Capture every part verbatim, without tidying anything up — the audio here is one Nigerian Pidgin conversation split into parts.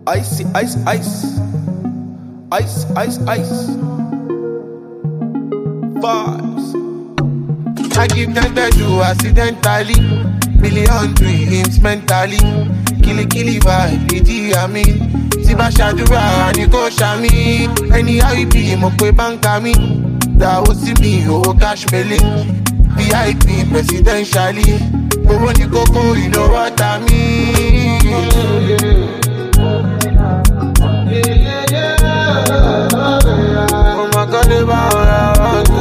Icy, ice, ice. Ice, ice, ice. Vibes. I give them to you accidentally. Million dreams mentally. Killy killy vibe, D J I mean. Siba Shadura, Niko Shami. Anyhow you be, mo kwe banka mi. That was me, oh cash belly. V I P presidentially. But when you go go, you know what I mean. Yeah, yeah, yeah. Oh my God, if I want to.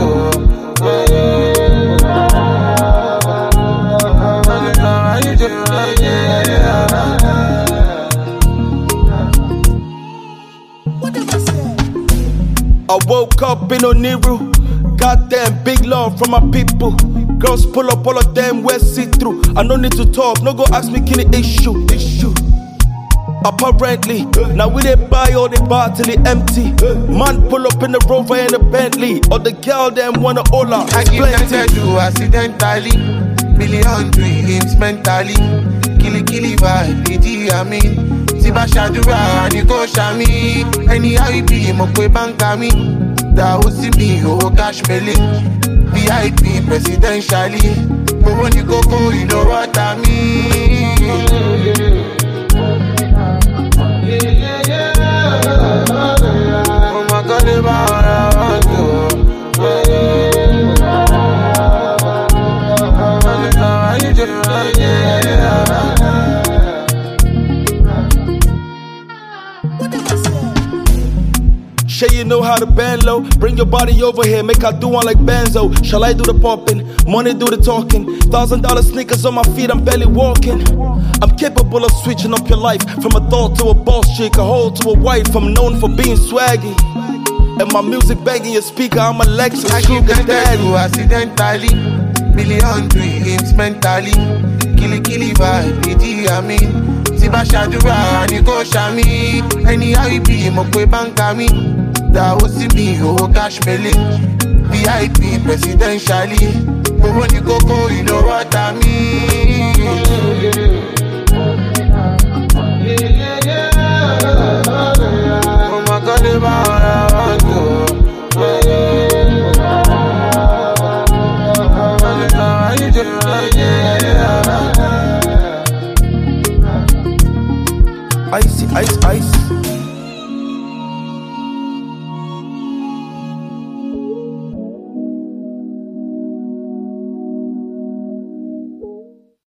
I woke up in Oniru. Goddamn big love from my people. Girls pull up, all of them wear see-through. I no need to talk, no go ask me kill the issue. Issue. Apparently, now we they buy all the bar till it empty. Man pull up in the Rover and the Bentley. Or the girl them wanna all out. I give them to you accidentally. Million dreams mentally. Killy killy vibe, D J I mean. Siba Shadura, Niko Shami. Anyhow you be, mo kwe banka mi. That was me, oh cash belly. V I P presidentially. But when you go go, you know what I mean. Yeah, yeah, yeah. Oh my God, if I want to. Sure you know how to bend low. Bring your body over here, make I do one like Benzo. Shall I do the popping? Money do the talking. Thousand dollar sneakers on my feet, I'm barely walking. I'm capable of switching up your life. From a thought to a boss chick, a hoe to a wife. I'm known for being swaggy. And my music banging your speaker, I'm a Lexus I sugar give them daddy. to you accidentally. Million dreams mentally. Killy killy vibe, D J I mean. Siba Shadura, Niko Shami. Anyhow you be, mo kwe banka mi. That was me, oh cash belly. V I P presidentially. But when you go go, you know what I mean.